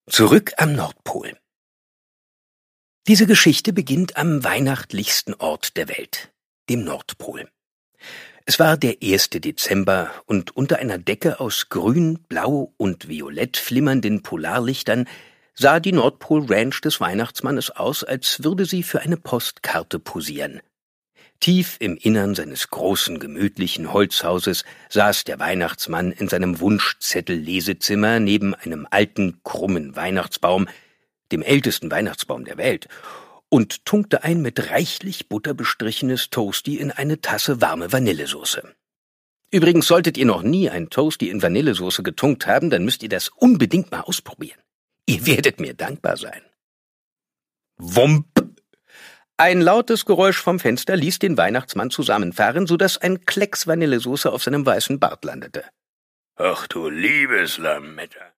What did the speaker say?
Zurück am Nordpol. Diese Geschichte beginnt am weihnachtlichsten Ort der Welt, dem Nordpol. Es war der 1. Dezember und unter einer Decke aus grün, blau und violett flimmernden Polarlichtern sah die Nordpol-Ranch des Weihnachtsmannes aus, als würde sie für eine Postkarte posieren. Tief im Innern seines großen, gemütlichen Holzhauses saß der Weihnachtsmann in seinem Wunschzettel-Lesezimmer neben einem alten, krummen Weihnachtsbaum, dem ältesten Weihnachtsbaum der Welt, und tunkte ein mit reichlich Butter bestrichenes Toasty in eine Tasse warme Vanillesoße. Übrigens, solltet ihr noch nie ein Toasty in Vanillesoße getunkt haben, dann müsst ihr das unbedingt mal ausprobieren. Ihr werdet mir dankbar sein. Wump! Ein lautes Geräusch vom Fenster ließ den Weihnachtsmann zusammenfahren, sodass ein Klecks Vanillesoße auf seinem weißen Bart landete. »Ach du liebes Lametta«,